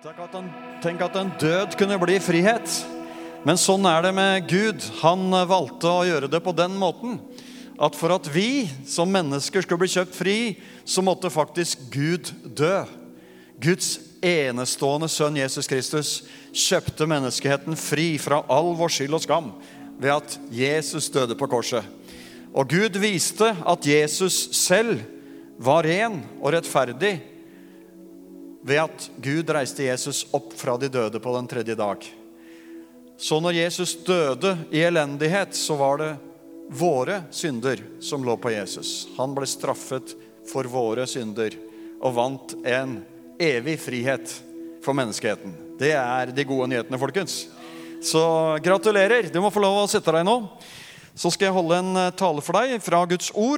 Tenk at en død kunne bli frihet. Men sånn det med Gud. Han valgte å gjøre det på den måten. At for at vi som mennesker skulle bli kjøpt fri, så måtte faktisk Gud dø. Guds enestående sønn Jesus Kristus kjøpte menneskeheten fri fra all vår skyld og skam ved at Jesus døde på korset. Og Gud viste at Jesus selv var ren og rettferdig ved at Gud reiste Jesus opp fra de døde på den tredje dag. Så når Jesus døde i elendighet, så var det våre synder som lå på Jesus. Han ble straffet for våre synder og vant en evig frihet for menneskeheten. Det de gode nyhetene, folkens. Så gratulerer, du må få lov å sitte deg nå. Så skal jeg holde en tale for deg fra Guds ord,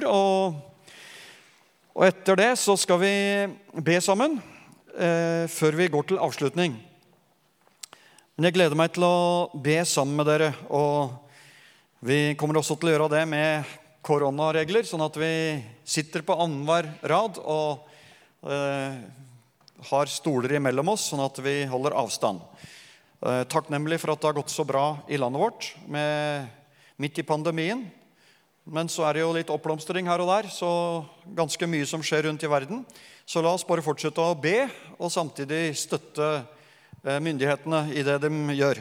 og etter det så skal vi be sammen før vi går til avslutning. Men jeg gleder meg til å be sammen med dere, og vi kommer også til å gjøre det med koronaregler, sånn at vi sitter på annenhver rad og har stoler imellom oss, sånn at vi holder avstand. Takknemlig for at det har gått så bra i landet vårt, midt i pandemien. Men så det jo litt oppblomstring her og der, så ganske mye som skjer rundt i verden. Så la oss bare fortsette å be, og samtidig støtte myndighetene i det de gjør.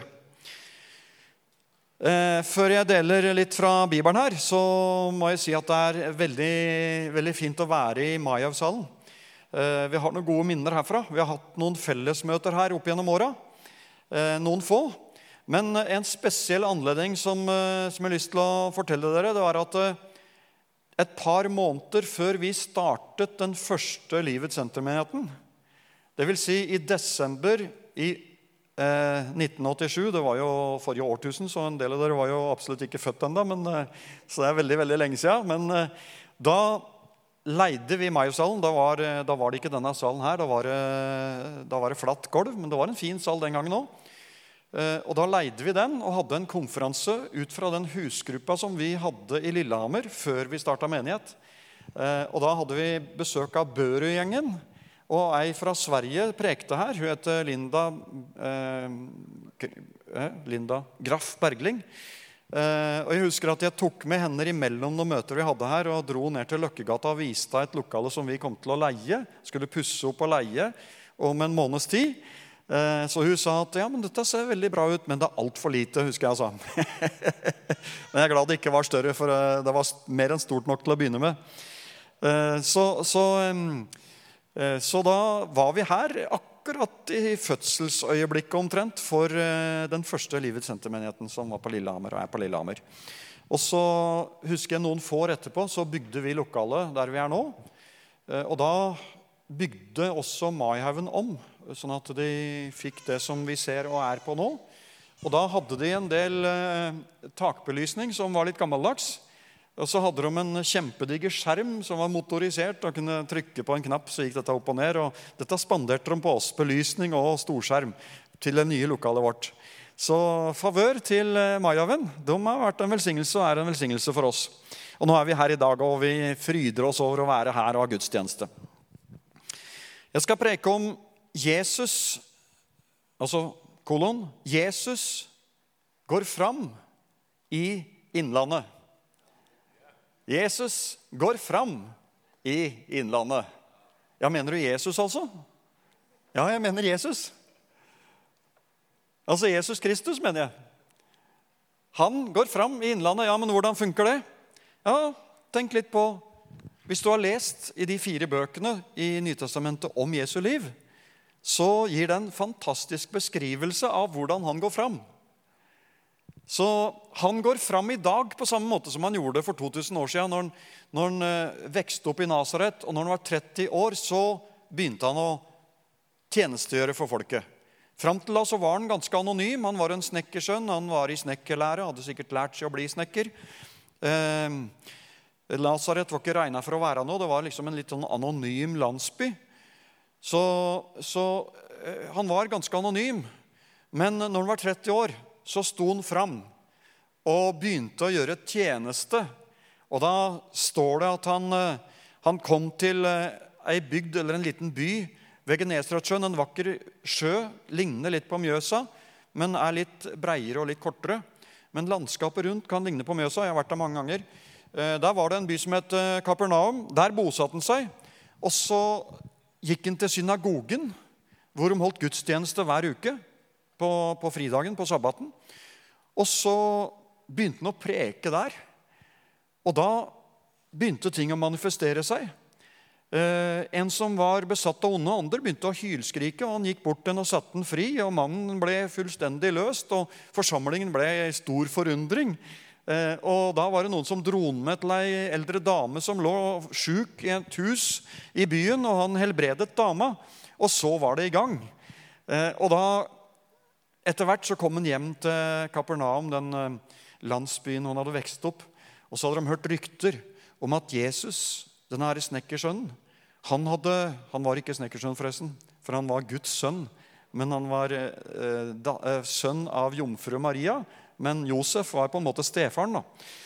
Før jeg deler litt fra Bibelen her, så må jeg si at det veldig, veldig fint å være i Maihaugshallen. Vi har noen gode minner herfra. Vi har hatt noen fellesmøter her opp gjennom året. Noen få. Men en spesiell anledning som jeg har lyst til å fortelle dere, det var at et par måneder før vi startet den første Livets Senter-menigheten, det vil si i desember i 1987, det var jo forrige årtusen, så en del av dere var jo absolutt ikke født enda, så det veldig, veldig lenge siden. Men da leide vi Maihaugshallen. Da var det ikke denne salen her, da var det flatt gulv, men det var en fin sal den gangen også. Og da leide vi den og hadde en konferanse ut fra den husgruppa som vi hadde i Lillehammer før vi startet menighet. Og da hadde vi besøk av Børu-gjengen, og ei fra Sverige prekte her. Hun heter Linda Graff Bergling. Og jeg husker at jeg tok med henne imellom noen møter vi hadde her og dro ned til Løkkegata og viste et lokale som vi kom til å leie. Skulle pusse opp og leie om en måneds tid. Så hun sa at ja, men dette ser veldig bra ut, men det alt for lite, husker jeg sa. Men jeg glad det ikke var større, for det var mer enn stort nok til å begynne med. Så da var vi her akkurat i fødselsøyeblikket omtrent for den første Livets Senter-menigheten som var på Lillehammer, og på Lillehammer. Og så husker jeg noen få år etterpå, så bygde vi lokalet der vi nå. Og da bygde også Maihaugen om, sånn at de fikk det som vi ser og på nå. Og da hadde de en del takbelysning som var litt gammeldags. Og så hadde de en kjempediger skjerm som var motorisert og kunne trykke på en knapp, så gikk dette opp og ned. Og dette spanderte de på oss, belysning og storskjerm, til det nye lokalet vårt. Så favør til Maihaugen. De har vært en velsignelse og en velsignelse for oss. Og nå vi her i dag, og vi fryder oss over å være her og ha gudstjeneste. Jeg skal preke om Jesus, altså Jesus går fram i innlandet. Jesus går fram i innlandet. Ja, mener du Jesus altså? Ja, jeg mener Jesus. Altså Jesus Kristus, mener jeg. Han går fram i innlandet. Ja, men hvordan funker det? Ja, tenk litt på, hvis du har lest i de 4 bøkene i Nytestamentet om Jesu liv, så gir det en fantastisk beskrivelse av hvordan han går fram. Så han går fram i dag på samme måte som han gjorde for 2000 år siden, når han vekste opp i Nazaret, og når han var 30 år, så begynte han å tjenestegjøre for folket. Fram til da så var han ganske anonym. Han var en snekkersønn, han var i snekkerlære, hadde sikkert lært seg å bli snekker. Nazaret var ikke regnet for å være noe, det var liksom en litt sånn anonym landsby. Så han var ganske anonym, men når han var 30 år, så sto han fram og begynte å gjøre tjeneste. Og da står det at han kom til ei bygd eller en liten by ved Genesaretsjøen, en vakker sjø, ligner litt på Mjøsa, men litt breiere og litt kortere. Men landskapet rundt kan ligne på Mjøsa, jeg har vært der mange ganger. Der var det en by som het Kapernaum, der bosatte han seg, og så gikk han til synagogen, hvor de holdt gudstjeneste hver uke på fridagen, på sabbaten. Og så begynte han å preke der, og da begynte ting å manifestere seg. En som var besatt av onde ånder begynte å hylskrike, og han gikk bort til den og satte den fri, og mannen ble fullstendig løst, og forsamlingen ble i stor forundring. Og da var det noen som dro med til en eldre dame som lå syk i et hus i byen, og han helbredet dama, og så var det i gang. Og da, etter hvert så kom han hjem til Kapernaum, den landsbyen hun hadde vekst opp, og så hadde de hørt rykter om at Jesus, den her snekkersønnen, han var ikke snekkersønn forresten, for han var Guds sønn, men han var sønn av jomfru Maria, men Josef var på en måte stefaren da.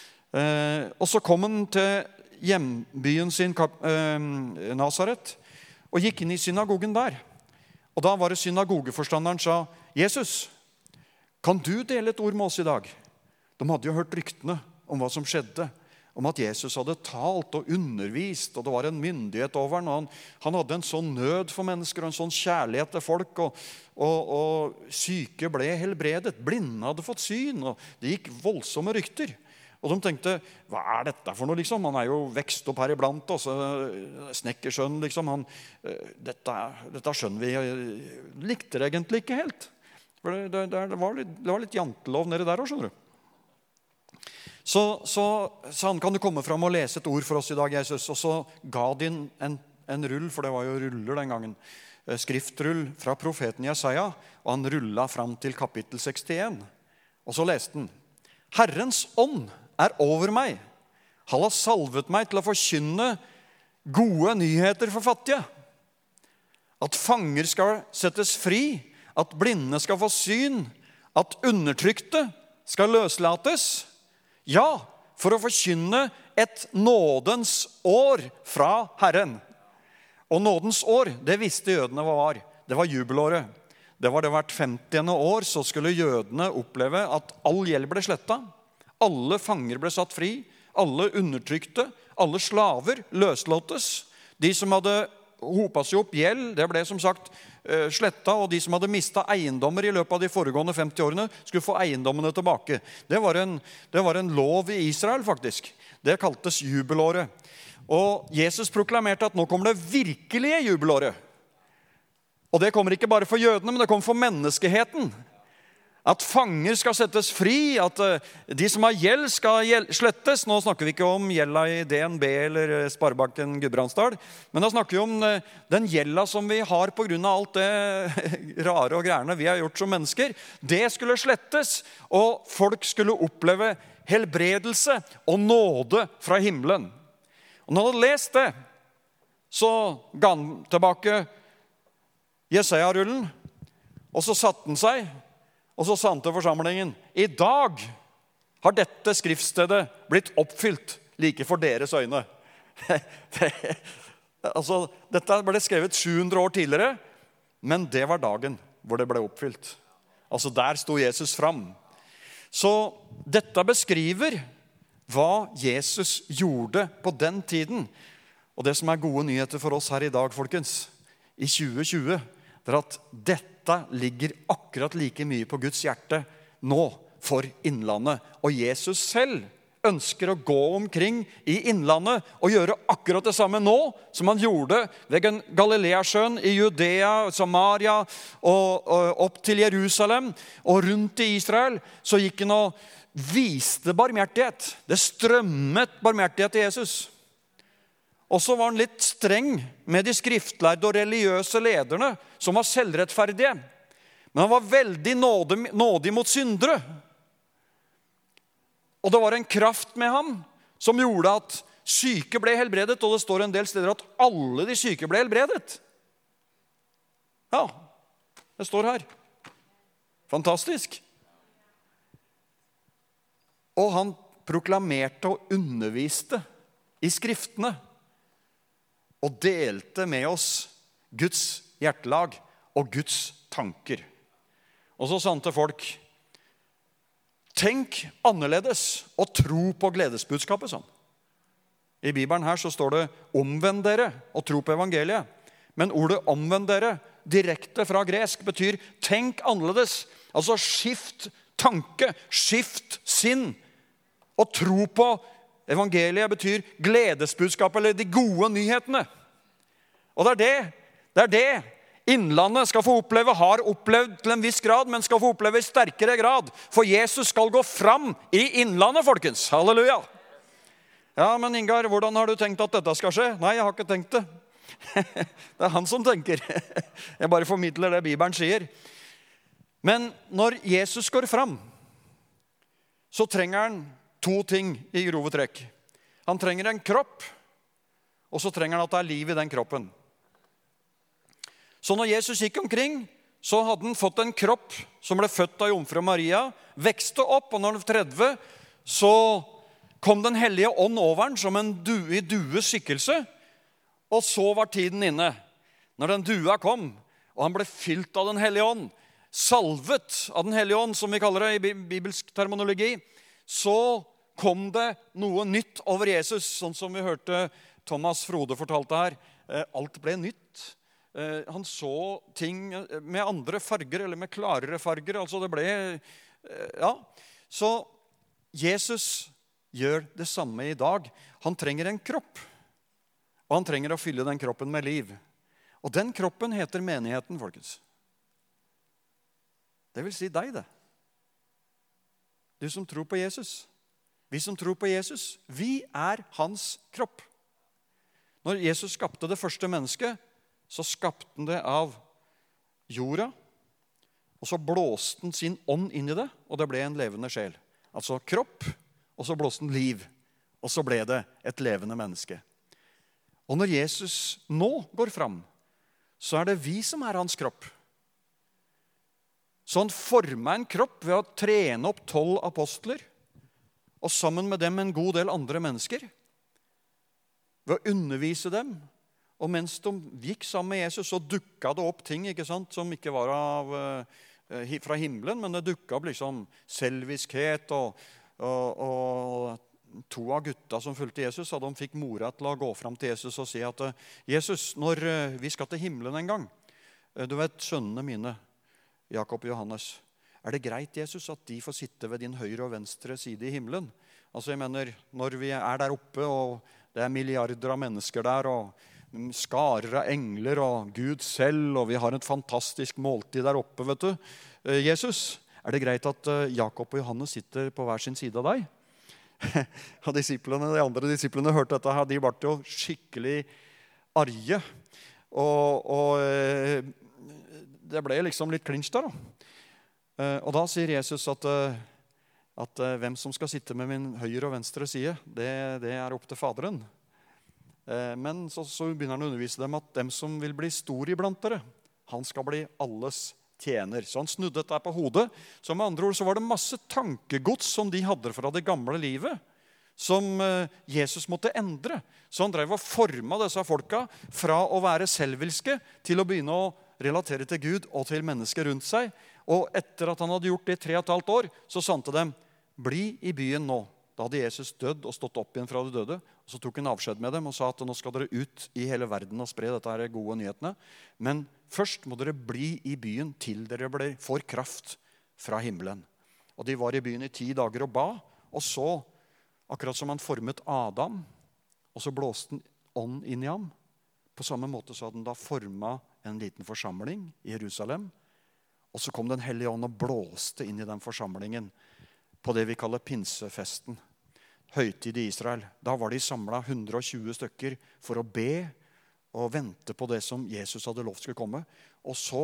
Og så kom han til hjembyen sin, Nazaret, og gikk inn i synagogen der. Og da var det synagogeforstanderen sa, Jesus, kan du dele et ord med oss i dag? De hadde jo hørt ryktene om hva som skjedde, om at Jesus hadde talt og undervist, og det var en myndighet over han, og han hadde en sånn nød for mennesker, og en sånn kjærlighet til folk, og syke ble helbredet, blinde hadde fått syn, og det gikk voldsomme rykter. Og de tenkte, hva dette for noe liksom? Han jo vekst opp her iblant oss, snekkersønn liksom, dette skjønner vi, likte det egentlig ikke helt. For det var litt jantelov nede der også, skjønner du. Så sa han, kan du komme fram og lese et ord for oss i dag, Jesus? Og så ga de en rull, for det var jo ruller den gangen, skriftrull fra profeten Jesaja, og han rullet fram til kapittel 61. Og så leste han, Herrens ånd over meg. Han har salvet meg til å forkynne gode nyheter for fattige. At fanger skal settes fri, at blinde skal få syn, at undertrykte skal løslates. Ja, for å forkynne et nådens år fra Herren. Og nådens år, det visste jødene hva var. Det var jubelåret. Det var det hvert 50. år, så skulle jødene oppleve at all gjeld ble slettet. Alle fanger ble satt fri, alle undertrykte, alle slaver løslates. De som hadde hopet seg opp gjeld, det ble som sagt slettet, og de som hadde mistet eiendommer i løpet av de foregående 50 årene, skulle få eiendommene tilbake. Det var en lov i Israel faktisk. Det kaltes jubelåret. Og Jesus proklamerte at nå kommer det virkelige jubelåret. Og det kommer ikke bare for jødene, men det kommer for menneskeheten. At fanger skal settes fri, at de som har gjeld skal slettes. Nå snakker vi ikke om gjelda i DNB eller Sparebanken Gudbrandsdal, men da snakker vi om den gjelda som vi har på grunn av alt det rare og gærne vi har gjort som mennesker. Det skulle slettes, og folk skulle oppleve helbredelse og nåde fra himmelen. Og når han hadde lest det, så ga han tilbake Jesaja-rullen, og så satte han seg, og så sa han til forsamlingen, i dag har dette skriftstedet blitt oppfylt like for deres øyne. Altså, dette ble skrevet 700 år tidligere, men det var dagen hvor det ble oppfylt. Altså, der sto Jesus fram. Så dette beskriver hva Jesus gjorde på den tiden. Og det som er gode nyheter for oss her i dag, folkens, i 2020, det er at dette ligger akkurat like mye på Guds hjerte nå for innlandet. Og Jesus selv ønsker å gå omkring i innlandet og gjøre akkurat det samme nå som han gjorde ved Galileasjøen i Judea, Samaria og opp til Jerusalem og rundt i Israel. Så gikk han og viste barmhjertighet. Det strømmet barmhjertighet til Jesus. Og så var han litt streng med de skriftlærde og religiøse lederne som var selvrettferdige. Men han var veldig nådig mot syndere. Og det var en kraft med ham som gjorde at syke ble helbredet, og det står en del steder at alle de syke ble helbredet. Ja, det står her. Fantastisk. Og han proklamerte og underviste i skriftene, og delte med oss Guds hjertelag og Guds tanker. Og så sa han til folk, tenk annerledes og tro på gledesbudskapet, sånn. I Bibelen her så står det, omvend dere og tro på evangeliet. Men ordet omvend dere, direkte fra gresk, betyr tenk annerledes. Altså skift tanke, skift sinn. Og tro på evangeliet betyr gledesbudskap, eller de gode nyhetene. Og det er det Innlandet skal få oppleve, har opplevd til en viss grad, men skal få oppleve i sterkere grad. For Jesus skal gå fram i Innlandet, folkens. Halleluja. Ja, men Ingar, hvordan har du tenkt at dette skal skje? Nei, jeg har ikke tenkt det. Det er han som tenker. Jeg bare formidler det Bibelen sier. Men når Jesus går fram, så trenger han to ting i grove trekk. Han trenger en kropp, og så trenger han at det er liv i den kroppen. Så når Jesus gikk omkring, så hadde han fått en kropp som ble født av jomfru Maria, vekste opp, og når han var 30, så kom den hellige ånd over han som en i dues skikkelse, og så var tiden inne. Når den dua kom, og han ble fylt av den hellige ånd, salvet av den hellige ånd, som vi kaller det i bibelsk terminologi, så kom det noe nytt over Jesus, sånn som vi hørte Thomas Frode fortalte her. Alt ble nytt. Han så ting med andre farger, eller med klarere farger. Altså det ble, ja. Så Jesus gjør det samme i dag. Han trenger en kropp, og han trenger å fylle den kroppen med liv. Og den kroppen heter menigheten, folkens. Det vil si deg, det. Du som tror på Jesus. Vi som tror på Jesus, vi er hans kropp. Når Jesus skapte det første mennesket, så skapte han det av jorda, og så blåste han sin ånd inn i det, og det ble en levende sjel. Altså kropp, og så blåste han liv, og så ble det et levende menneske. Og når Jesus nå går fram, så er det vi som er hans kropp. Så han formet en kropp ved å trene opp 12 apostler, og sammen med dem en god del andre mennesker, ved å undervise dem. Og mens de gikk sammen med Jesus, så dukket det opp ting, ikke sant, som ikke var fra himmelen, men det dukket opp liksom selviskhet, og to av gutta som fulgte Jesus, og de fikk mora til å gå fram til Jesus og si at Jesus, når vi skal til himmelen en gang, du vet, sønnene mine, Jakob og Johannes, er det greit, Jesus, at de får sitte ved din høyre og venstre side i himmelen? Altså, jeg mener, når vi er der oppe, og det er milliarder av mennesker der, og skarer av engler og Gud selv, og vi har et fantastisk måltid der oppe, vet du. Jesus, er det greit at Jakob og Johannes sitter på hver sin side av deg? Og de andre disiplene hørte dette her, de ble jo skikkelig arge. Og det ble liksom litt klinsj der, da. Og da sier Jesus at hvem som skal sitte med min høyre og venstre side, det er opp til Faderen. Men så begynner han å undervise dem at dem som vil bli stor iblant dere, han skal bli alles tjener. Så han snudde dette på hodet. Så med andre ord så var det masse tankegods som de hadde fra det gamle livet, som Jesus måtte endre. Så han drev og formet disse folka fra å være selviske til å begynne å relatere til Gud og til mennesker rundt seg. Og etter at han hadde gjort det i 3,5 år, så sa han til dem, bli i byen nå. Da hadde Jesus dødd og stått opp igjen fra de døde. Og så tok han avskjed med dem og sa at nå skal dere ut i hele verden og spre dette her gode nyhetene. Men først må dere bli i byen til dere får kraft fra himmelen. Og de var i byen i 10 dager og ba. Og så, akkurat som han formet Adam, og så blåste han ånd inn i ham. På samme måte så hadde han da formet en liten forsamling i Jerusalem. Og så kom den hellige ånd og blåste inn i den forsamlingen på det vi kaller pinsefesten, høytid i Israel. Da var de samlet 120 stykker for å be og vente på det som Jesus hadde lovt skulle komme. Og så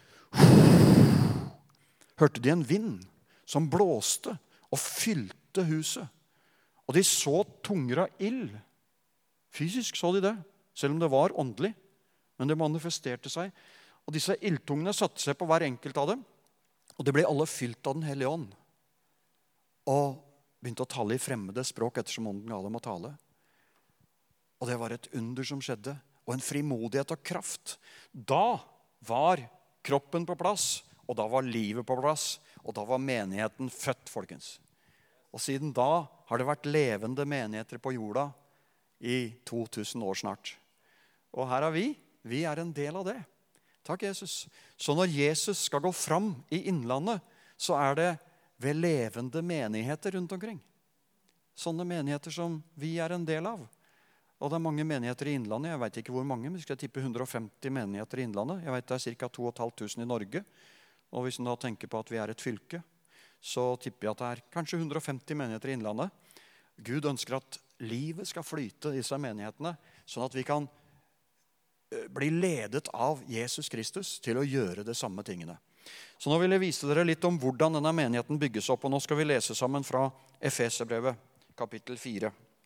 hørte de en vind som blåste og fylte huset. Og de så tunger av ild. Fysisk så de det, selv om det var åndelig. Men det manifesterte seg. Og disse ildtungene satte seg på hver enkelt av dem. Og de ble alle fylt av den hellige ånd. Og begynte å tale i fremmede språk ettersom ånden ga dem å tale. Og det var et under som skjedde, og en frimodighet og kraft. Da var kroppen på plass, og da var livet på plass, og da var menigheten født, folkens. Og siden da har det vært levende menigheter på jorda i 2000 år snart. Og her er vi er en del av det. Takk, Jesus. Så når Jesus skal gå fram i innlandet, så er det ved levende menigheter rundt omkring. Sånne menigheter som vi er en del av. Og det er mange menigheter i innlandet. Jeg vet ikke hvor mange, men jeg skal tippe 150 menigheter i innlandet. Jeg vet det er ca. 2500 i Norge. Og hvis man da tenker på at vi er et fylke, så tipper jeg at det er kanskje 150 menigheter i innlandet. Gud ønsker at livet skal flyte i disse menighetene, sånn at vi kan bli ledet av Jesus Kristus til å gjøre de samme tingene. Så nå vil jeg vise dere litt om hvordan denne menigheten bygges opp, og nå skal vi lese sammen fra Efeserbrevet, kapittel 4.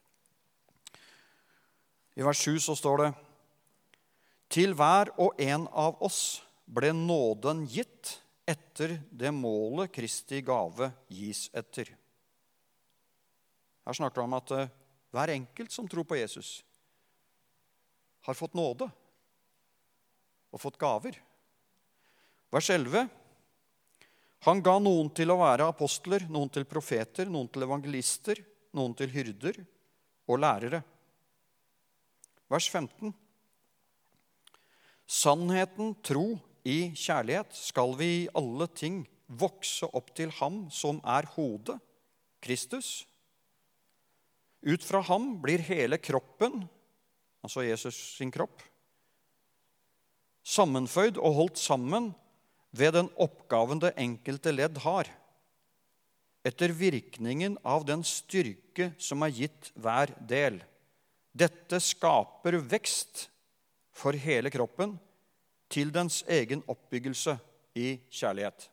I vers 7 så står det: «Til hver og en av oss ble nåden gitt etter det målet Kristi gave gis etter.» Her snakker det om at hver enkelt som tror på Jesus har fått nåde og fått gaver. Vers 11. «Han ga noen til å være apostler, noen til profeter, noen til evangelister, noen til hyrder og lærere.» Vers 15. «Sannheten, tro i kjærlighet skal vi i alle ting vokse opp til ham som er hodet, Kristus. Ut fra ham blir hele kroppen, altså Jesus sin kropp, sammenføyd og holdt sammen ved den oppgaven det enkelte ledd har, etter virkningen av den styrke som er gitt hver del. Dette skaper vekst for hele kroppen til dens egen oppbyggelse i kjærlighet.»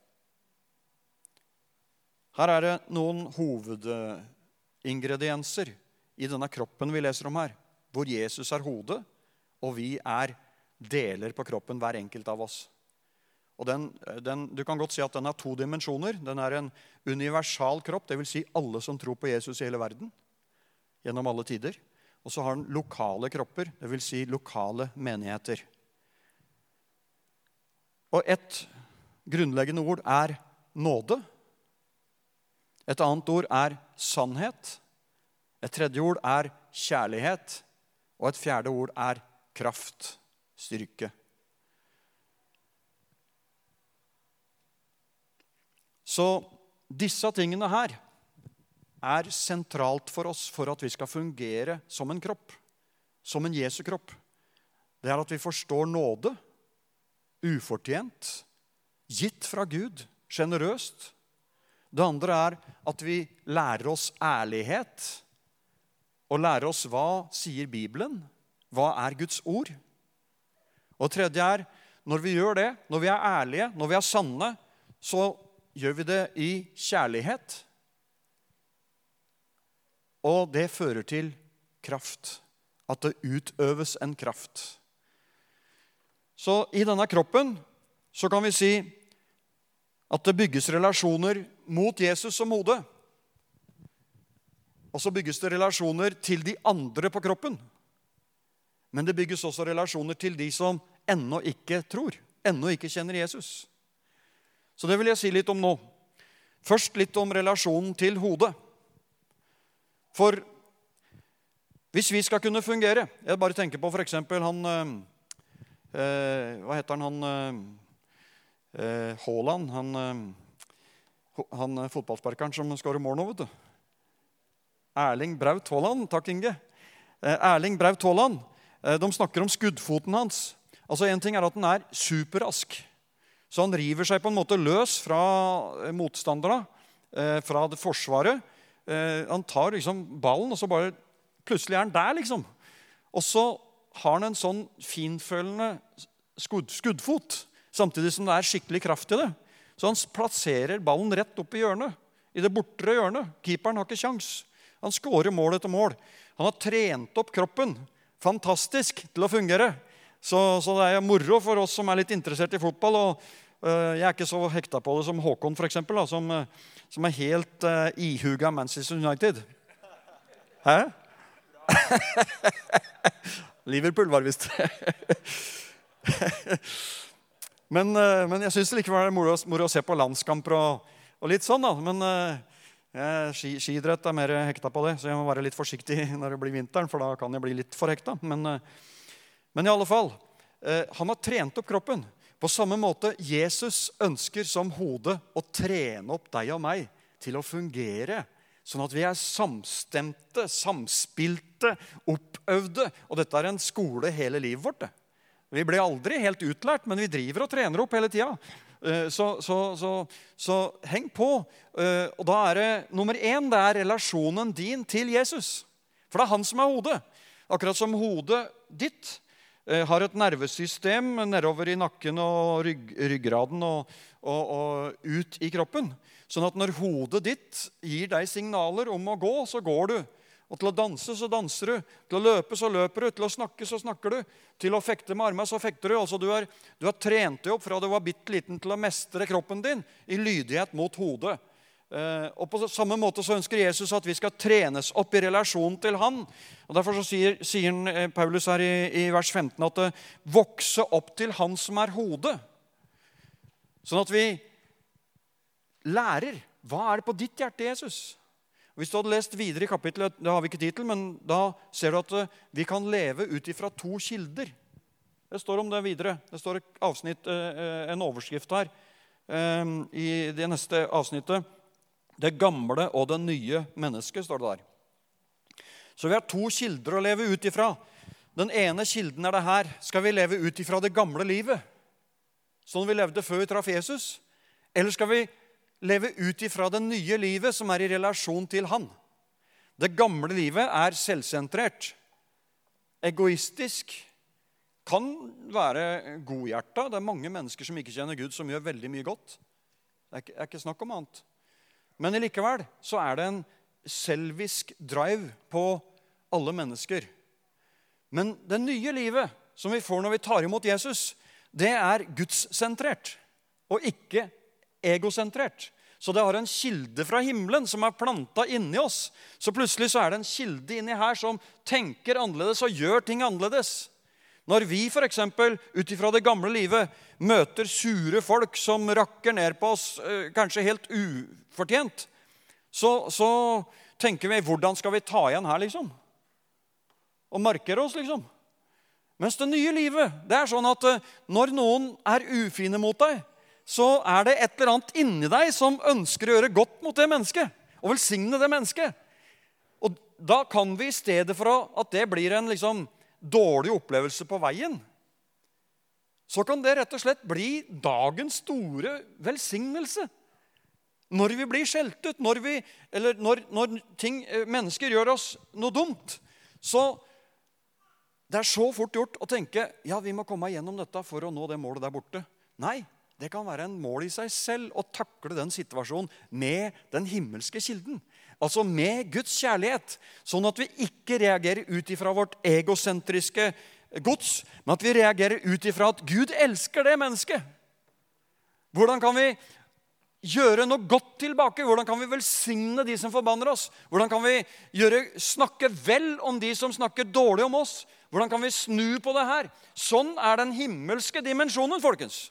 Her er det noen hovedingredienser i denne kroppen vi leser om her, hvor Jesus er hodet, og vi er deler på kroppen, hver enkelt av oss. Og du kan godt si at den har 2 dimensjoner. Den er en universal kropp, det vil si alle som tror på Jesus i hele verden, gjennom alle tider. Og så har den lokale kropper, det vil si lokale menigheter. Og et grunnleggende ord er nåde. Et annet ord er sannhet. Et tredje ord er kjærlighet. Og et fjerde ord er kraft, styrke. Så disse tingene her er sentralt for oss for at vi skal fungere som en kropp, som en Jesu kropp. Det er at vi forstår nåde, ufortjent, gitt fra Gud, generøst. Det andre er at vi lærer oss ærlighet, og lærer oss hva sier Bibelen, hva er Guds ord. Og det tredje er, når vi gjør det, når vi er ærlige, når vi er sanne, så gjør vi det i kjærlighet. Og det fører til kraft, at det utøves en kraft. Så i denne kroppen så kan vi si at det bygges relasjoner mot Jesus som hode. Og så bygges det relasjoner til de andre på kroppen. Men det bygges også relasjoner til de som ennå ikke tror, ennå ikke kjenner Jesus. Så det vil jeg si litt om nå. Først litt om relasjonen til hodet. For hvis vi skal kunne fungere, jeg bare tenker på for eksempel han, hva heter han, Haaland, han fotballsparkeren som skårer mål nå, vet du. Erling Braut Haaland, takk Inge. Erling Braut Haaland, de snakker om skuddfoten hans. Altså en ting er at den er superrask. Så han river seg på en måte løs fra motstanderne, fra det forsvaret. Han tar liksom ballen, og så bare plutselig er han der liksom. Og så har han en sånn finfølende skuddfot, samtidig som det er skikkelig kraft i det. Så han plasserer ballen rett opp i hjørnet, i det bortre hjørnet. Keeperen har ikke sjans. Han skårer mål etter mål. Han har trent opp kroppen, fantastisk, til å fungere. Så det er moro for oss som er litt interessert i fotball, og jeg er ikke så hekta på det som Håkon for eksempel, da, som er helt ihuga Manchester United. Hæ? Liverpool var visst. Men jeg synes det likevel er moro å se på landskamper og litt sånn, da. Men skidrett er mer hekta på det, så jeg må være litt forsiktig når det blir vinteren, for da kan jeg bli litt for hekta. Men i alle fall, han har trent opp kroppen. På samme måte, Jesus ønsker som hode å trene opp deg og meg til å fungere, sånn at vi er samstemte, samspilte, oppøvde. Og dette er en skole hele livet vårt. Vi blir aldri helt utlært, men vi driver og trener opp hele tiden. Så heng på. Og da er det nummer 1, det er relasjonen din til Jesus. For det er han som er hodet. Akkurat som hodet ditt har et nervesystem nedover i nakken og ryggraden og ut i kroppen. Sånn at når hodet ditt gir deg signaler om å gå, så går du. Og til å danse, så danser du. Til å løpe, så løper du. Til å snakke, så snakker du. Til å fekte med armene, så fekter du. Altså, du har trent deg opp fra du var bitte liten til å mestre kroppen din i lydighet mot hodet. Og på samme måte så ønsker Jesus at vi skal trenes opp i relasjon til han. Og derfor så sier Paulus her i vers 15 at det vokser opp til han som er hodet. Sånn at vi lærer. Hva er det på ditt hjerte, Jesus? Hvis du hadde lest videre i kapittelet, det har vi ikke tid til, men da ser du at vi kan leve ut ifra 2 kilder. Det står om det videre. Det står et avsnitt, en overskrift her i det neste avsnittet. Det gamle og det nye mennesket, står det der. Så vi har 2 kilder å leve ut ifra. Den ene kilden er det her. Skal vi leve ut ifra det gamle livet, sånn vi levde før vi traff Jesus? Eller skal vi leve ut ifra det nye livet som er i relasjon til han? Det gamle livet er selvsentrert, egoistisk, kan være godhjertet. Det er mange mennesker som ikke kjenner Gud, som gjør veldig mye godt. Det er ikke snakk om annet. Men likevel så er det en selvisk drive på alle mennesker. Men det nye livet som vi får når vi tar imot Jesus, det er Guds-sentrert og ikke egosentrert. Så det har en kilde fra himmelen som er plantet inni oss. Så plutselig så er det en kilde inni her som tenker annerledes og gjør ting annerledes. Når vi for eksempel utifra det gamle livet møter sure folk som rakker ned på oss, kanskje helt ufortjent, så tenker vi, hvordan skal vi ta igjen her liksom? Og markere oss liksom. Mens det nye livet, det er sånn at når noen er ufine mot deg, så er det et eller annet inni deg som ønsker å gjøre godt mot det mennesket, og velsigne det mennesket. Og da kan vi i stedet for at det blir en liksom dårlig opplevelse på veien, så kan det rett og slett bli dagens store velsignelse. Når vi blir skjelt ut, når mennesker gjør oss noe dumt, så det er så fort gjort å tenke, ja, vi må komme igjennom dette for å nå det målet der borte. Nei, det kan være en mål i seg selv å takle den situasjonen med den himmelske kilden. Altså med Guds kjærlighet, sånn at vi ikke reagerer ut ifra vårt egosentriske gods, men at vi reagerer ut ifra at Gud elsker det mennesket. Hvordan kan vi gjøre noe godt tilbake? Hvordan kan vi velsigne de som forbanner oss? Hvordan kan vi snakke vel om de som snakker dårlig om oss? Hvordan kan vi snu på det her? Sånn er den himmelske dimensjonen, folkens.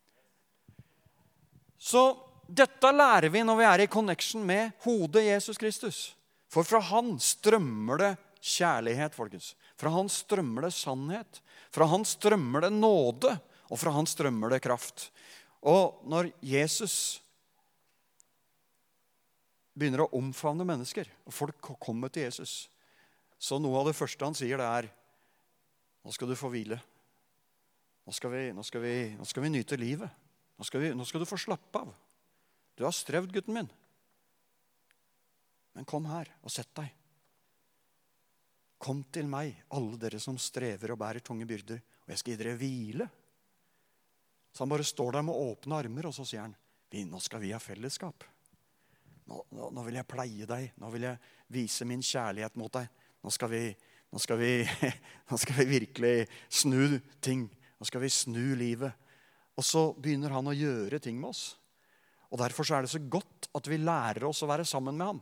Så dette lærer vi når vi er i connection med hodet Jesus Kristus. For fra han strømmer det kjærlighet, folkens. Fra han strømmer det sannhet. Fra han strømmer det nåde. Og fra han strømmer det kraft. Og når Jesus begynner å omfavne mennesker, og folk kommer til Jesus, så noe av det første han sier det er, nå skal du få hvile. Nå skal vi nyte livet. Nå skal du få slappe av. Du har strevd, gutten min. Men kom her og sett deg. Kom til meg, alle dere som strever og bærer tunge byrder, og jeg skal gi dere hvile. Så han bare står der med åpne armer, og så sier han, nå skal vi ha fellesskap. Nå vil jeg pleie deg. Nå vil jeg vise min kjærlighet mot deg. Nå skal vi virkelig snu ting. Nå skal vi snu livet. Og så begynner han å gjøre ting med oss. Og derfor så er det så godt at vi lærer oss å være sammen med ham.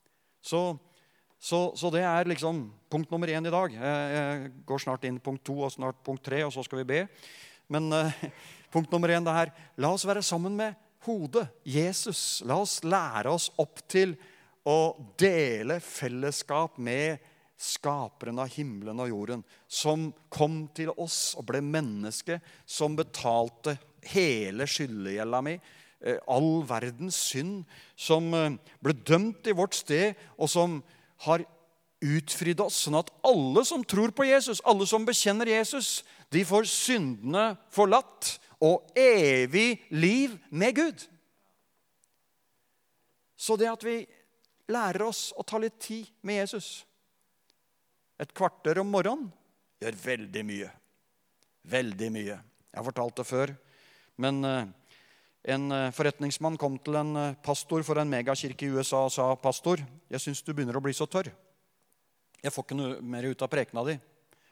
Så det er liksom punkt nummer 1 i dag. Jeg går snart inn punkt 2 og snart punkt 3, og så skal vi be. punkt nummer 1 det her. La oss være sammen med hodet, Jesus. La oss lære oss opp til å dele fellesskap med skaperen av himmelen og jorden, som kom til oss og ble menneske, som betalte hele skyldegjelda mi, all verdens synd, som ble dømt i vårt sted, og som har utfridd oss, sånn at alle som tror på Jesus, alle som bekjenner Jesus, de får syndene forlatt og evig liv med Gud. Så det at vi lærer oss å ta litt tid med Jesus, et kvarter om morgenen, gjør veldig mye. Veldig mye. Jeg har fortalt det før, men en forretningsmann kom til en pastor for en megakirke i USA og sa, «Pastor, jeg synes du begynner å bli så tørr. Jeg får ikke noe mer ut av prekena di.»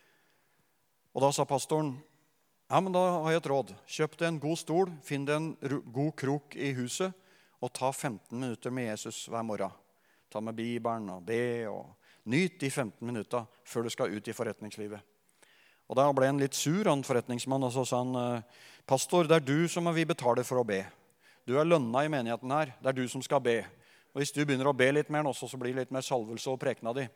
Og da sa pastoren, «Ja, men da har jeg et råd. Kjøp deg en god stol, finn deg en god krok i huset, og ta 15 minutter med Jesus hver morgen. Ta med Bibelen og be og nyt de 15 minutter før du skal ut i forretningslivet.» Og da ble han litt sur, han forretningsmann, og så sa han, «Pastor, det er du som vi betaler for å be. Du er lønna i menigheten her, det er du som skal be. Og hvis du begynner å be litt mer nå, så blir det litt mer salvelse og prekena di.»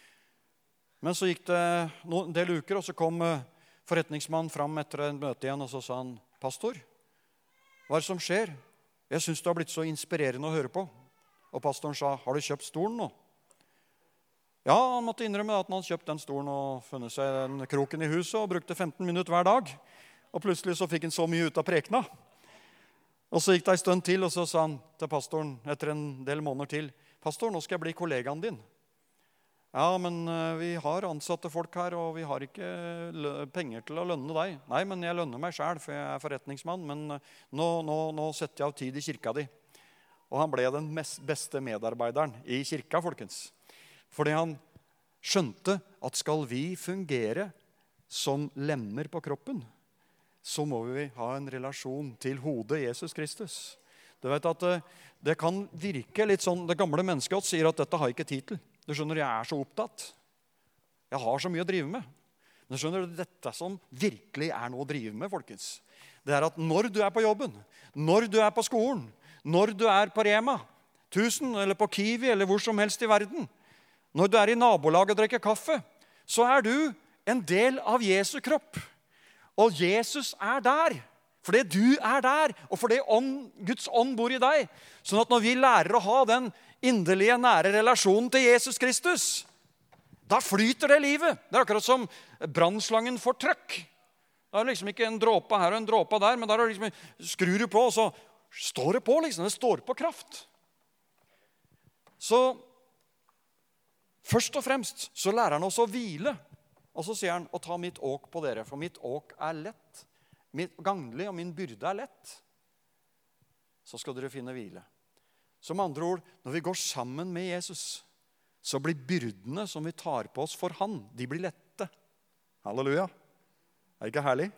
Men så gikk det en del uker, og så kom forretningsmannen fram etter en møte igjen, og så sa han, «Pastor, hva er det som skjer? Jeg synes det har blitt så inspirerende å høre på.» Og pastoren sa, «Har du kjøpt stolen nå?» Ja, han måtte innrømme at han hadde kjøpt den stolen og funnet seg den kroken i huset og brukte 15 minutter hver dag. Og plutselig så fikk han så mye ut av prekena. Og så gikk det en stund til, og så sa han til pastoren etter en del måneder til, «Pastor, nå skal jeg bli kollegaen din.» «Ja, men vi har ansatte folk her, og vi har ikke penger til å lønne deg.» «Nei, men jeg lønner meg selv, for jeg er forretningsmann, men nå setter jeg av tid i kirka di.» Og han ble den beste medarbeideren i kirka, folkens. Fordi han skjønte at skal vi fungere som lemmer på kroppen, så må vi ha en relasjon til hodet Jesus Kristus. Du vet at det kan virke litt sånn, det gamle mennesket sier at dette har jeg ikke tid til. Du skjønner, jeg er så opptatt. Jeg har så mye å drive med. Men du skjønner, dette som virkelig er noe å drive med, folkens, det er at når du er på jobben, når du er på skolen, når du er på Rema 1000 eller på Kiwi eller hvor som helst i verden, når du er i nabolaget og drikker kaffe, så er du en del av Jesu kropp. Og Jesus er der, fordi du er der, og fordi Guds ånd bor i deg. Sånn at når vi lærer å ha den inderlige, nære relasjonen til Jesus Kristus, da flyter det livet. Det er akkurat som brannslangen får trøkk. Det er liksom ikke en dråpe her og en dråpe der, men der liksom, skrur du på, og så står det på, liksom. Det står på kraft. Så først og fremst så lærer han oss å hvile. Og så sier han, «Å ta mitt åk på dere, for mitt åk er lett. Mitt gagnlig og min byrde er lett. Så skal dere finne hvile.» Som andre ord, når vi går sammen med Jesus, så blir byrdene som vi tar på oss for han, de blir lette. Halleluja. Er det ikke herlig?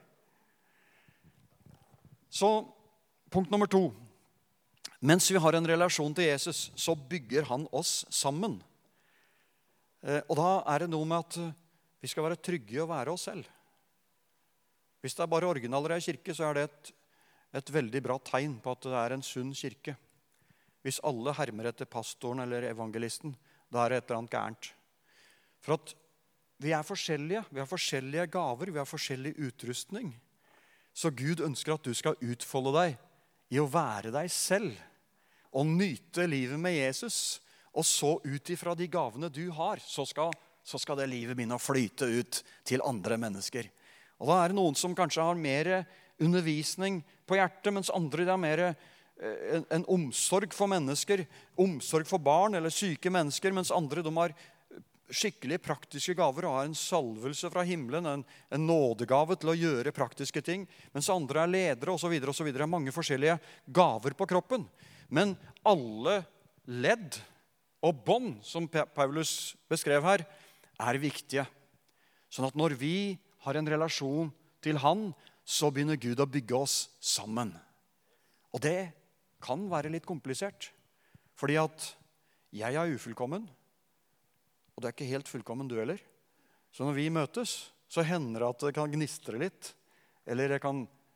Så punkt nummer 2. Mens vi har en relasjon til Jesus, så bygger han oss sammen. Og da er det noe med at vi skal være trygge i å være oss selv. Hvis det er bare originaler i kirke, så er det et veldig bra tegn på at det er en sunn kirke. Hvis alle hermer etter pastoren eller evangelisten, da er det et eller annet gærent. For at vi er forskjellige, vi har forskjellige gaver, vi har forskjellig utrustning. Så Gud ønsker at du skal utfolde deg i å være deg selv og nyte livet med Jesus. Og så ut ifra de gavene du har, så skal det livet begynne å flyte ut til andre mennesker. Og da er det noen som kanskje har mer undervisning på hjertet, mens andre har mer en omsorg for mennesker, omsorg for barn eller syke mennesker, mens andre de har skikkelig praktiske gaver og har en salvelse fra himmelen, en nådegave til å gjøre praktiske ting, mens andre er ledere og så videre og så videre. Mange forskjellige gaver på kroppen. Men alle ledd og bånd, som Paulus beskrev her, er viktige. Sånn at når vi har en relasjon til han, så begynner Gud å bygge oss sammen. Og det kan være litt komplisert. Fordi at jeg er ufullkommen, og du er ikke helt fullkommen du heller. Så når vi møtes, så hender det at det kan gnistre litt, eller det kan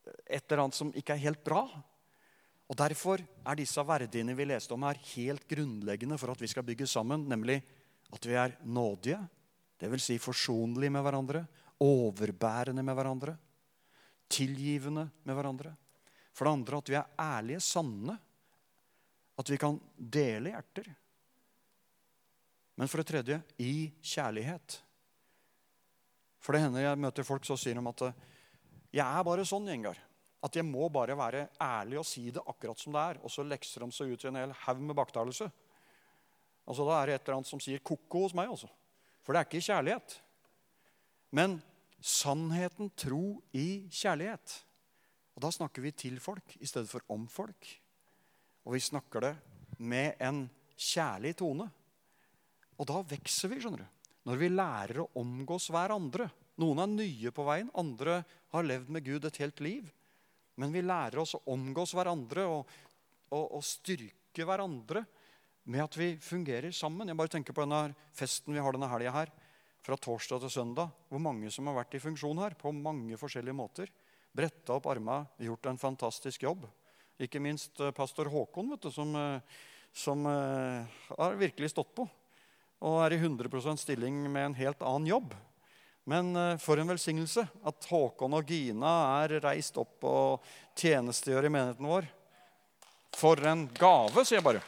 et eller annet som ikke helt bra. Og derfor disse verdiene vi leste om her helt grunnleggende for at vi skal bygge sammen, nemlig at vi nådige, det vil si forsonlige med hverandre, overbærende med hverandre, tilgivende med hverandre. For det andre at vi ærlige, sanne, at vi kan dele hjerter. Men for det tredje, i kjærlighet. For det hender jeg møter folk, så sier de at jeg bare sånn, Ingar, at jeg må bare være ærlig og si det akkurat som det og så lekser de seg ut i en hel haug med baktalelse. Altså da det et eller annet som sier koko hos meg, altså. For det ikke kjærlighet. Men sannheten tro i kjærlighet. Og da snakker vi til folk i stedet for om folk. Og vi snakker det med en kjærlig tone. Og da vekser vi, skjønner du. Når vi lærer å omgås hverandre. Noen nye på veien, andre har levd med Gud et helt liv. Men vi lærer oss å omgås hverandre og styrke hverandre med at vi fungerer sammen. Jeg bare tenker på denne festen vi har denne helgen her, fra torsdag til søndag, hvor mange som har vært i funksjon her, på mange forskjellige måter. Brettet opp armene, gjort en fantastisk jobb. Ikke minst pastor Håkon, vet du, som har virkelig stått på, og i 100% stilling med en helt annen jobb. Men for en velsignelse at Håkon og Gina reist opp og tjenestegjør i menigheten vår. For en gave, sier jeg bare.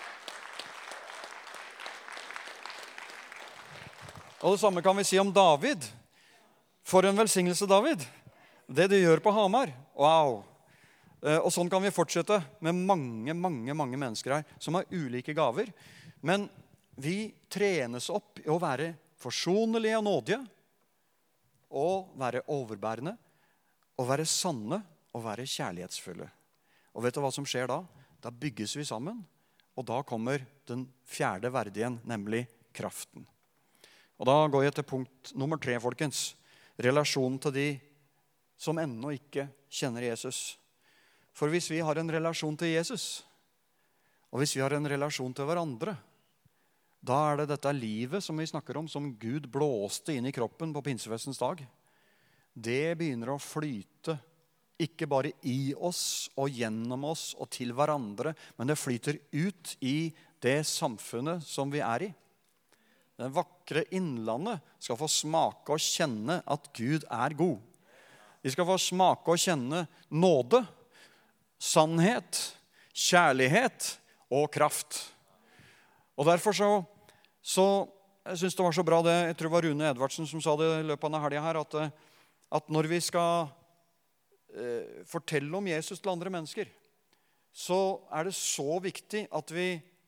Og det samme kan vi si om David. For en velsignelse, David. Det du gjør på Hamar. Wow. Og sånn kan vi fortsette med mange mennesker her som har ulike gaver. Men vi trenes opp i å være forsonlige og nådige, og være overbærende, og være sanne, og være kjærlighetsfulle. Og vet du hva som skjer da? Da bygges vi sammen, og da kommer den fjerde verdien, nemlig kraften. Og da går jeg til punkt nummer 3, folkens. Relasjonen til de som ennå ikke kjenner Jesus. For hvis vi har en relasjon til Jesus, og hvis vi har en relasjon til hverandre, da det dette livet som vi snakker om, som Gud blåste inn i kroppen på pinsefestens dag. Det begynner å flyte, ikke bare i oss og gjennom oss og til hverandre, men det flyter ut i det samfunnet som vi i. Det vakre innlandet skal få smake og kjenne at Gud god. De skal få smake og kjenne nåde, sannhet, kjærlighet og kraft. Og derfor så jeg synes det var så bra det, jeg tror det var Rune Edvardsen som sa det i løpet av denne helgen her, at når vi skal fortelle om Jesus til andre mennesker, så det så viktig at vi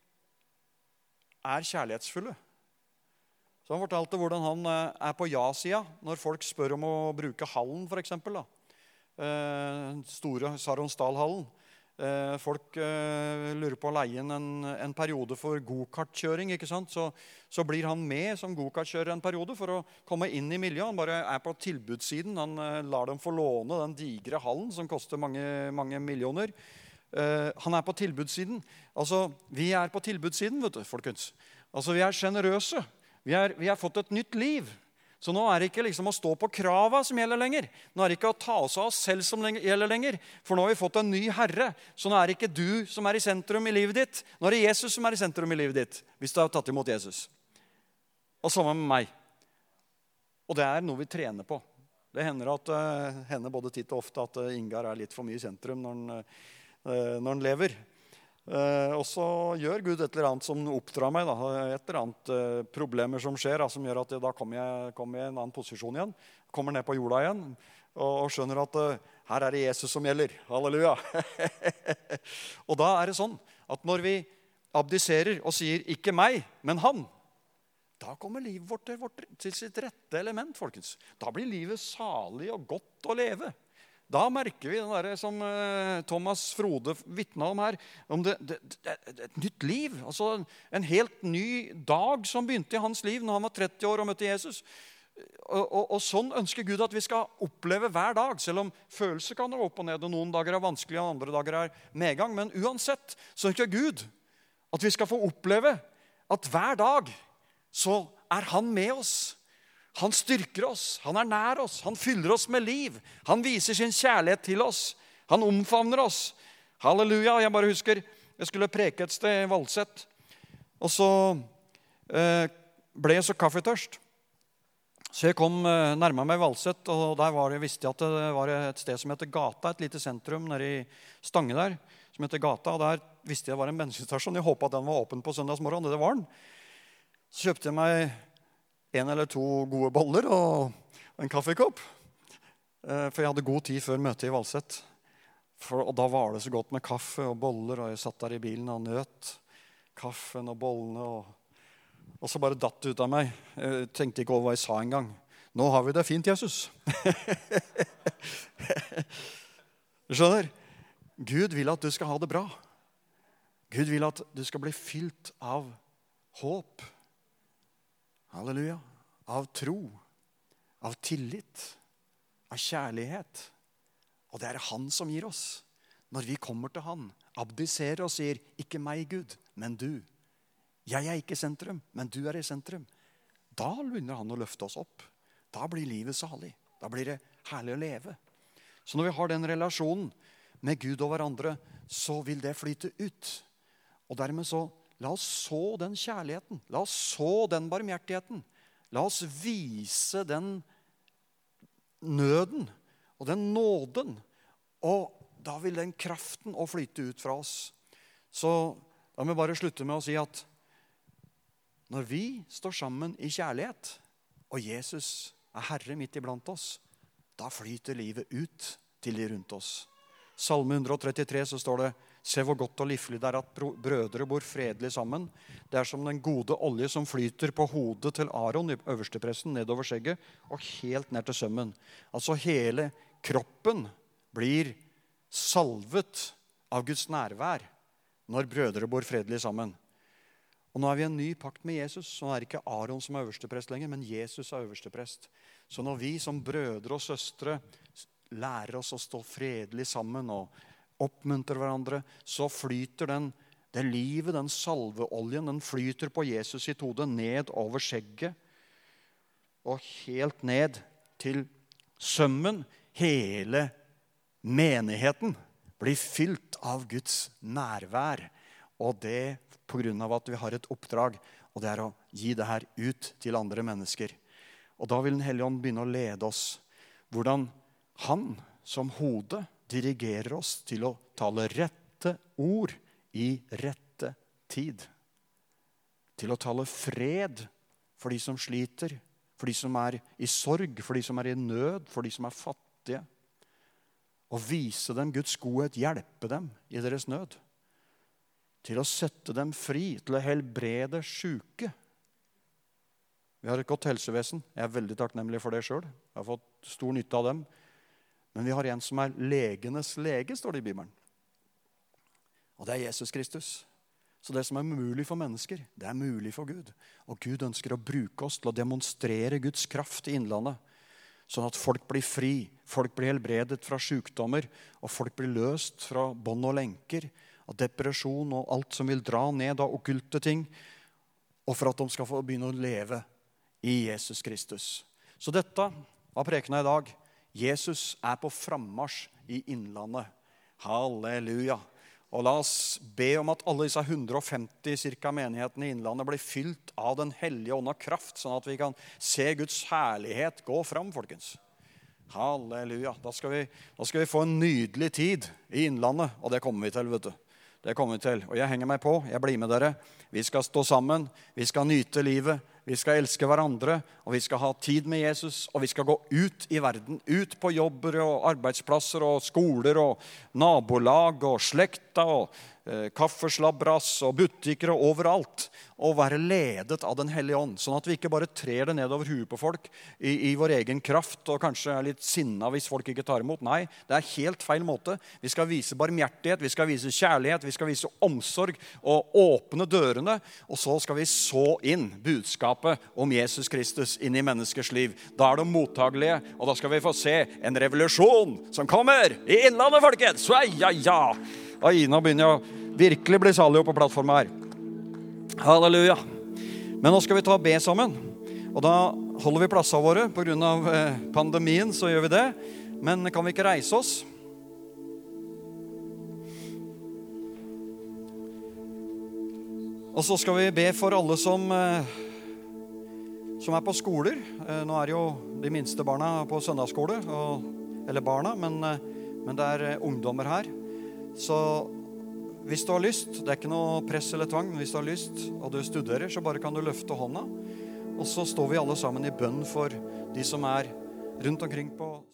kjærlighetsfulle. Så han fortalte hvordan han på ja-siden, når folk spør om å bruke hallen for eksempel, store Saronsdal-hallen. Folk lurer på å leie en periode for go-kartkjøring, ikke sant? Så blir han med som go-kartkjører en periode for å komme inn i miljøet. Han bare på tilbudssiden. Han lar dem få låne den digre hallen som koster mange millioner. Han på tilbudssiden. Altså, vi på tilbudssiden, vet du, folkens. Altså, vi generøse. Vi har fått et nytt liv. Så nå det ikke liksom å stå på krava som gjelder lenger. Nå det ikke å ta oss av oss selv som gjelder lenger. For nå har vi fått en ny herre. Så nå det ikke du som i sentrum i livet ditt. Nå det Jesus som i sentrum i livet ditt, hvis du har tatt imot Jesus. Og sammen med meg. Og det noe vi trener på. Det hender både titt og ofte at Ingar litt for mye i sentrum når han lever. Og så gjør Gud et eller annet som oppdrar meg, et eller annet problemer som skjer, som gjør at da kommer jeg i en annen posisjon igjen, kommer ned på jorda igjen, og skjønner at her det Jesus som gjelder. Halleluja! Og da det sånn at når vi abdiserer og sier ikke meg, men han, da kommer livet vårt til sitt rette element, folkens. Da blir livet salig og godt å leve. Da merker vi det som Thomas Frode vittnet om her, om et nytt liv. Altså en helt ny dag som begynte i hans liv når han var 30 år og møtte Jesus. Og sånn ønsker Gud at vi skal oppleve hver dag, selv om følelser kan gå opp og ned, og noen dager vanskelig, og andre dager medgang. Men uansett så ønsker Gud at vi skal få oppleve at hver dag så han med oss. Han styrker oss, han nær oss, han fyller oss med liv. Han viser sin kjærlighet til oss, han omfavner oss. Halleluja, jeg bare husker, jeg skulle preke et sted i Valset, og så ble jeg så kaffetørst. Så jeg kom nærmere meg Valset, og der visste jeg at det var et sted som heter Gata, et lite sentrum nede i Stange der, som heter Gata, og der visste jeg det var en bensinstasjon. Jeg håpet at den var åpen på søndagsmorgen, det var den. Så kjøpte jeg meg 1 eller 2 gode boller og en kaffekopp. For jeg hadde god tid før møtet i Valset. Og da var det så godt med kaffe og boller, og jeg satt der i bilen og nøt kaffen og bollene. Og så bare datt det ut av meg. Jeg tenkte ikke over hva jeg sa en gang. Nå har vi det fint, Jesus. Du skjønner? Gud vil at du skal ha det bra. Gud vil at du skal bli fylt av håp. Halleluja. Av tro, av tillit, av kjærlighet. Og det han som gir oss. Når vi kommer til han, abdiserer og sier, ikke meg Gud, men du. Jeg ikke sentrum, men du i sentrum. Da begynner han å løfte oss opp. Da blir livet salig. Da blir det herlig å leve. Så når vi har den relasjonen med Gud og hverandre, så vil det flyte ut. Og dermed så la oss så den kjærligheten. La oss så den barmhjertigheten. La oss vise den nøden og den nåden. Og da vil den kraften å flyte ut fra oss. Så la meg bare slutte med å si at når vi står sammen i kjærlighet, og Jesus Herre midt iblant oss, da flyter livet ut til de rundt oss. Salme 133 så står det, se hvor godt og livlig det at brødre bor fredelig sammen. Det som den gode olje som flyter på hodet til Aaron, i øverstepresten, nedover skjegget, og helt ned til sømmen. Altså hele kroppen blir salvet av Guds nærvær når brødre bor fredelig sammen. Og nå vi en ny pakt med Jesus, så det ikke Aaron som øversteprest lenger, men Jesus øversteprest. Så når vi som brødre og søstre lærer oss å stå fredelig sammen og oppmuntrer hverandre, så flyter det livet, den salveoljen, den flyter på Jesus sitt hode ned over skjegget og helt ned til sømmen. Hele menigheten blir fylt av Guds nærvær, og det på grunn av at vi har et oppdrag, og det å gi det her ut til andre mennesker. Og da vil Den Hellige Ånd begynne å lede oss, hvordan han som hode dirigerer oss til å tale rette ord i rette tid. Til å tale fred for de som sliter, for de som i sorg, for de som i nød, for de som fattige. Og vise dem Guds godhet, hjelpe dem i deres nød. Til å sette dem fri, til å helbrede syke. Vi har et godt helsevesen. Jeg veldig takknemlig for det selv. Jeg har fått stor nytte av dem. Men vi har en som legenes lege, står det i Bibelen. Og det Jesus Kristus. Så det som mulig for mennesker, det mulig for Gud. Og Gud ønsker å bruke oss til å demonstrere Guds kraft i innlandet. Sånn at folk blir fri, folk blir helbredet fra sykdommer, og folk blir løst fra bånd og lenker, og depresjon og alt som vil dra ned av okkulte ting, og for at de skal få begynne å leve i Jesus Kristus. Så dette var prekenen i dag. Jesus på frammarsj i innlandet. Halleluja. Og la oss be om at alle disse 150 cirka menighetene i innlandet blir fylt av den hellige ånd av kraft, sånn at vi kan se Guds herlighet gå fram, folkens. Halleluja. Da skal vi få en nydelig tid i innlandet, og det kommer vi til, vet du. Det kommer vi til. Og jeg henger meg på, jeg blir med dere. Vi skal stå sammen, vi skal nyte livet, vi skal elske hverandre, og vi skal ha tid med Jesus, og vi skal gå ut i verden, ut på jobber og arbeidsplasser og skoler og nabolag og slekta og kaffeslabras og butikker og overalt, og være ledet av den hellige ånd, sånn at vi ikke bare trer det ned over huet på folk i vår egen kraft, og kanskje litt sinna hvis folk ikke tar imot. Nei, det helt feil måte. Vi skal vise barmhjertighet, vi skal vise kjærlighet, vi skal vise omsorg og åpne dørene, og så skal vi så inn budskapet om Jesus Kristus inn i menneskers liv. Da de mottagelige, og da skal vi få se en revolusjon som kommer i innlandet, folkens. Ja. Oi, nå begynner jeg å virkelig bli salig på plattformen her. Halleluja. Men nå skal vi ta be sammen. Og da holder vi plassene våre. På grunn av pandemien så gjør vi det. Men kan vi ikke reise oss? Og så skal vi be for alle som er på skoler. Nå er jo de minste barna på søndagsskole, eller barna, men det er ungdommer her. Så hvis du har lyst, det er ikke noe press eller tvang, men hvis du har lyst, og du studerer, så bare kan du løfte hånda. Og så står vi alle sammen i bønn for de som er rundt omkring på